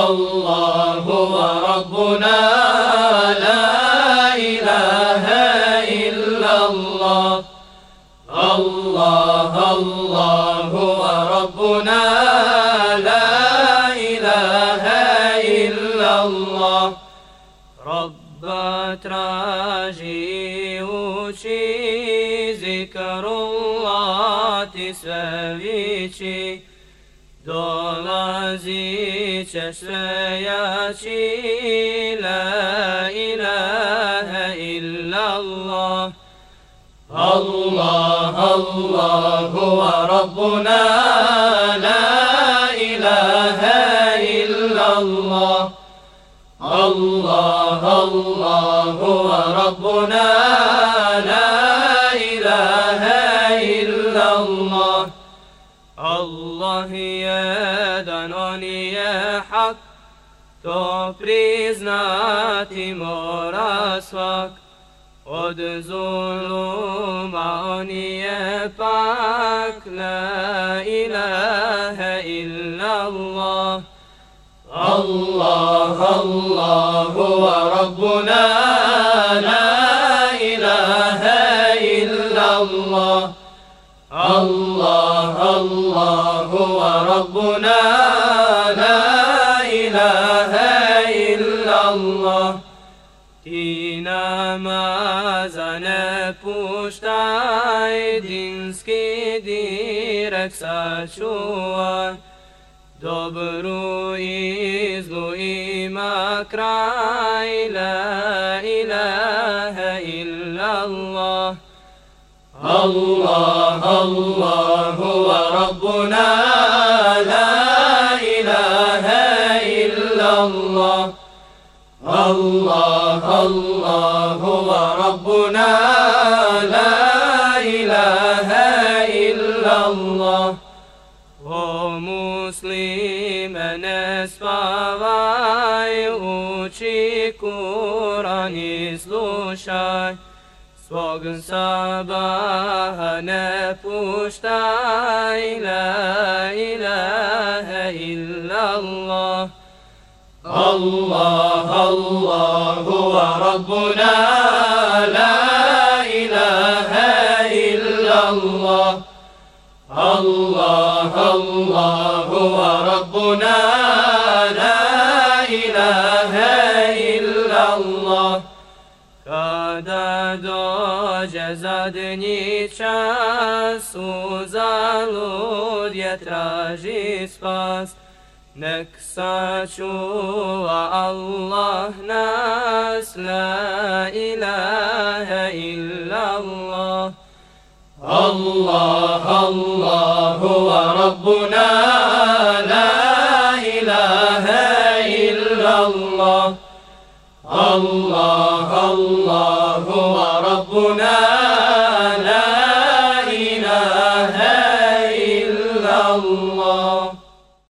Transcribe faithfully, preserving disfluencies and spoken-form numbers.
الله هو ربنا لا إله إلا الله الله الله هو ربنا لا إله إلا الله Rabba traži uči zikrullah ti sve viči dolazit ćeš sve jači la ilaha illallah Allah Allah huwa rabbuna la ilaha illallah Allah Allah huwa rabbuna la ilaha illallah Allah jedan, on je hak, to priznati mora svak. Od zuluma on je pak, la ilaha illallah Allah Allah huwa rabbuna la ilaha illallah Allah Allah huwa rabbuna la ilaha illallah Ti namaza ne puštaj, dinski direk sačuvaj Dobru i zlu ima kraj, la ilaha illallah Allah Allah huwa rabbuna la ilaha illallah Allah Allah huwa rabbuna la ilaha illallah O muslime ne spavaj, uči Kur'an i slušaj Svog sabaha ne puštaj, la ilaha illallah Allah Allah huwa rabbuna la ilaha illallah Allah Allah huwa rabbuna la ilaha illallah Kada dođe zadnji čas, uzalud je traži spas Nek sačuva Allah nas, la ilaha illallah Allah Allah huwa rabbuna la ilaha illallah Allah Allah huwa rabbuna